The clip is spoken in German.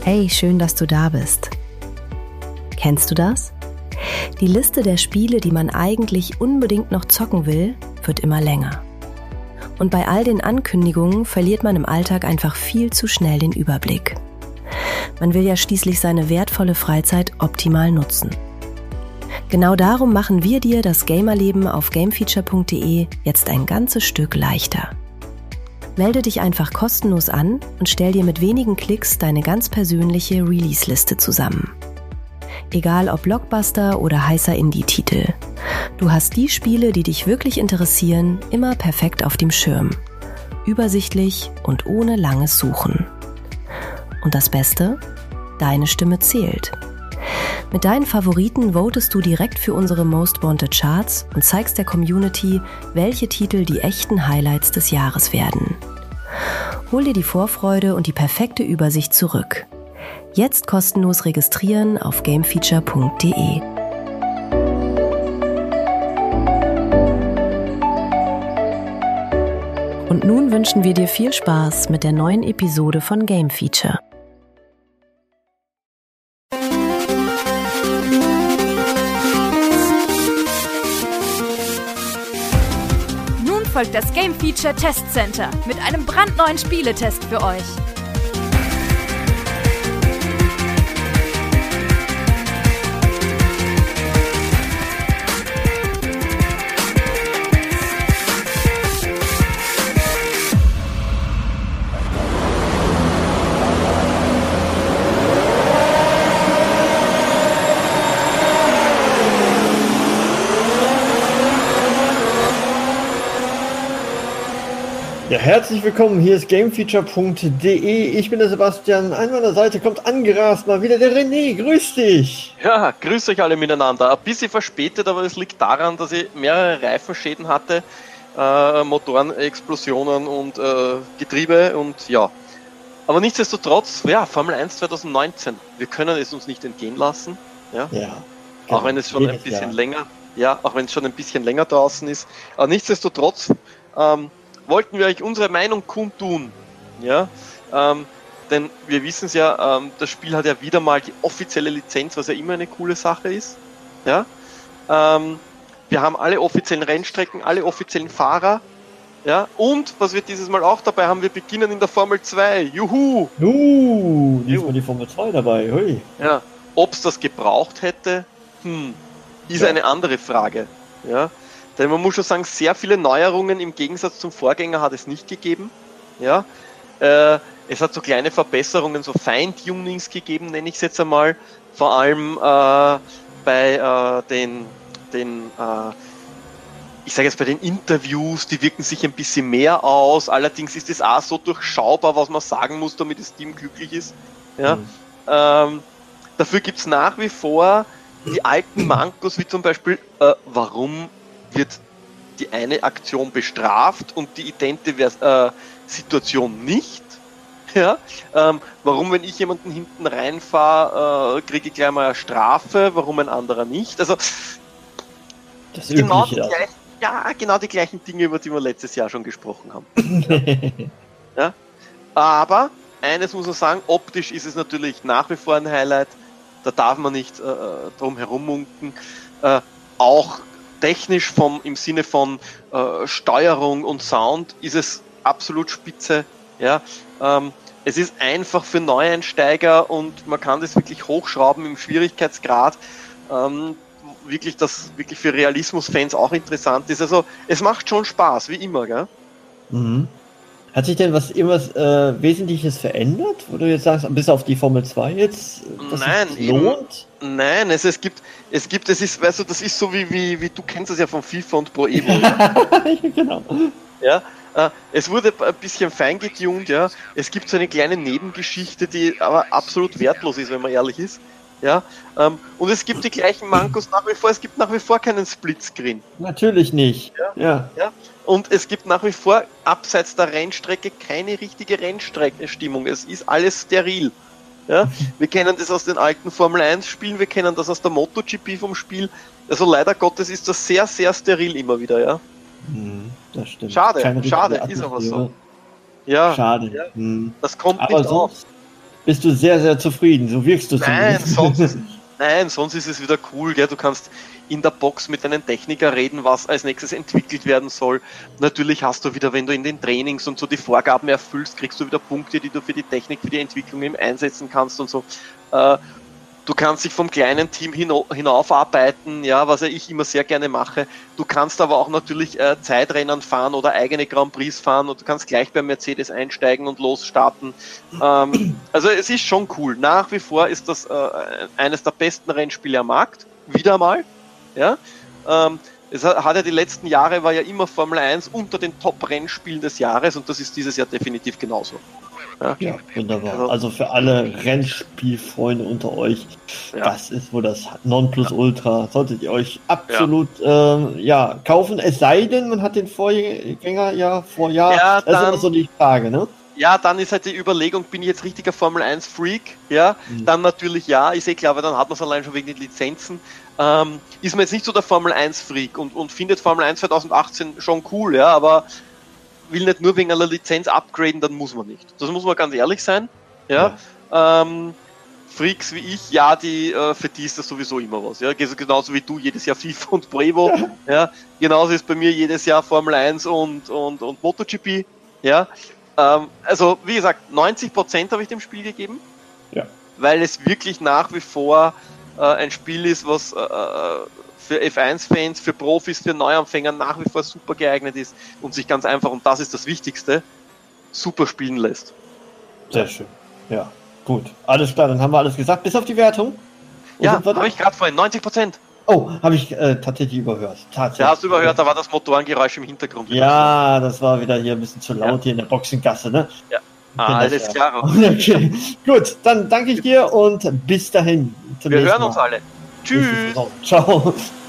Hey, schön, dass du da bist. Kennst du das? Die Liste der Spiele, die man eigentlich unbedingt noch zocken will, wird immer länger. Und bei all den Ankündigungen verliert man im Alltag einfach viel zu schnell den Überblick. Man will ja schließlich seine wertvolle Freizeit optimal nutzen. Genau darum machen wir dir das Gamerleben auf gamefeature.de jetzt ein ganzes Stück leichter. Melde dich einfach kostenlos an und stell dir mit wenigen Klicks deine ganz persönliche Release-Liste zusammen. Egal ob Blockbuster oder heißer Indie-Titel. Du hast die Spiele, die dich wirklich interessieren, immer perfekt auf dem Schirm. Übersichtlich und ohne langes Suchen. Und das Beste? Deine Stimme zählt. Mit deinen Favoriten votest du direkt für unsere Most Wanted Charts und zeigst der Community, welche Titel die echten Highlights des Jahres werden. Hol dir die Vorfreude und die perfekte Übersicht zurück. Jetzt kostenlos registrieren auf gamefeature.de. Und nun wünschen wir dir viel Spaß mit der neuen Episode von Game Feature. Folgt das Game Feature Test Center mit einem brandneuen Spieletest für euch. Ja, herzlich willkommen, hier ist gamefeature.de. Ich bin der Sebastian, an meiner Seite kommt angerast mal wieder der René, grüß dich! Ja, grüß euch alle miteinander. Ein bisschen verspätet, aber es liegt daran, dass ich mehrere Reifenschäden hatte, Motorenexplosionen und Getriebe und ja. Aber nichtsdestotrotz, ja, Formel 1 2019, wir können es uns nicht entgehen lassen, ja, auch wenn es schon ein bisschen länger, auch wenn es schon ein bisschen länger draußen ist, aber nichtsdestotrotz, wollten wir euch unsere Meinung kundtun, ja, denn wir wissen es ja, das Spiel hat ja wieder mal die offizielle Lizenz, was ja immer eine coole Sache ist, ja, wir haben alle offiziellen Rennstrecken, alle offiziellen Fahrer, ja, und was wir dieses Mal auch dabei haben, wir beginnen in der Formel 2, juhu! Diesmal die Formel 2 dabei, hui! Ja, ob es das gebraucht hätte, ist eine andere Frage, ja. Denn man muss schon sagen, sehr viele Neuerungen im Gegensatz zum Vorgänger hat es nicht gegeben. Ja, es hat so kleine Verbesserungen, so Feintunings gegeben, nenne ich es jetzt einmal. Vor allem bei ich sage jetzt bei den Interviews, die wirken sich ein bisschen mehr aus. Allerdings ist es auch so durchschaubar, was man sagen muss, damit das Team glücklich ist. Ja, dafür gibt es nach wie vor die alten Mankos, wie zum Beispiel, warum wird die eine Aktion bestraft und die idente Situation nicht. Ja? Warum, wenn ich jemanden hinten reinfahre, kriege ich gleich mal eine Strafe, warum ein anderer nicht? Also das genau Übliche, genau die gleichen Dinge, über die wir letztes Jahr schon gesprochen haben. Ja? Aber eines muss man sagen, optisch ist es natürlich nach wie vor ein Highlight, da darf man nicht drum herummunken. Auch technisch im Sinne von Steuerung und Sound ist es absolut spitze. Ja? Es ist einfach für Neueinsteiger und man kann das wirklich hochschrauben im Schwierigkeitsgrad. Wirklich für Realismus-Fans auch interessant ist. Also es macht schon Spaß, wie immer, gell? Mhm. Hat sich denn irgendwas Wesentliches verändert, wo du jetzt sagst, bis auf die Formel 2 jetzt, dass es lohnt? Nein, es ist, weißt du, das ist so wie du kennst das ja von FIFA und Pro Evo. Genau. Ja, es wurde ein bisschen feingetunt, ja. Es gibt so eine kleine Nebengeschichte, die aber absolut wertlos ist, wenn man ehrlich ist. Ja, und es gibt die gleichen Mankos nach wie vor, es gibt nach wie vor keinen Splitscreen. Natürlich nicht. Ja. Und es gibt nach wie vor abseits der Rennstrecke keine richtige Rennstreckenstimmung. Es ist alles steril. Ja? Wir kennen das aus den alten Formel 1 Spielen, wir kennen das aus der MotoGP vom Spiel. Also leider Gottes ist das sehr, sehr steril immer wieder, ja. Das stimmt. Schade, ist aber so. Ja. Schade. Ja. Das kommt aber nicht auf. bist du sehr, sehr zufrieden. So wirkst du Nein, sonst ist es wieder cool. Gell? Du kannst in der Box mit einem Techniker reden, was als nächstes entwickelt werden soll. Natürlich hast du wieder, wenn du in den Trainings und so die Vorgaben erfüllst, kriegst du wieder Punkte, die du für die Technik, für die Entwicklung eben einsetzen kannst und so. Du kannst dich vom kleinen Team hinaufarbeiten, ja, was ja ich immer sehr gerne mache. Du kannst aber auch natürlich Zeitrennen fahren oder eigene Grand Prix fahren und du kannst gleich beim Mercedes einsteigen und losstarten. Also es ist schon cool. Nach wie vor ist das eines der besten Rennspiele am Markt. Wieder mal. Ja. Es hat ja die letzten Jahre, war ja immer Formel 1 unter den Top-Rennspielen des Jahres und das ist dieses Jahr definitiv genauso. Ja, wunderbar. Also für alle Rennspielfreunde unter euch, das ist wohl das Nonplusultra. Solltet ihr euch absolut kaufen, es sei denn, man hat den Vorgänger das ist immer so die Frage, ne? Ja, dann ist halt die Überlegung, bin ich jetzt richtiger Formel 1 Freak? Ja, dann natürlich ist klar, weil dann hat man es allein schon wegen den Lizenzen. Ist man jetzt nicht so der Formel 1 Freak und findet Formel 1 2018 schon cool, ja, aber will nicht nur wegen einer Lizenz upgraden, dann muss man nicht. Das muss man ganz ehrlich sein. Ja. Freaks wie ich, für die ist das sowieso immer was. Ja. Genauso wie du jedes Jahr FIFA und Prevo. Ja. Genauso ist bei mir jedes Jahr Formel 1 und MotoGP. Ja. Also wie gesagt, 90% habe ich dem Spiel gegeben. Ja. Weil es wirklich nach wie vor ein Spiel ist, was für F1-Fans, für Profis, für Neuanfänger nach wie vor super geeignet ist und sich ganz einfach, und das ist das Wichtigste, super spielen lässt. Sehr schön. Ja, gut. Alles klar, dann haben wir alles gesagt. Bis auf die Wertung. Ja, habe ich gerade vorhin, 90%. Oh, habe ich tatsächlich überhört. Ja, hast du überhört, da war das Motorengeräusch im Hintergrund. Ja, das war wieder hier ein bisschen zu laut hier in der Boxengasse, ne? Ja. Alles klar. Okay. Gut, dann danke ich dir und bis dahin. Wir hören uns alle. Tschüss. Ciao.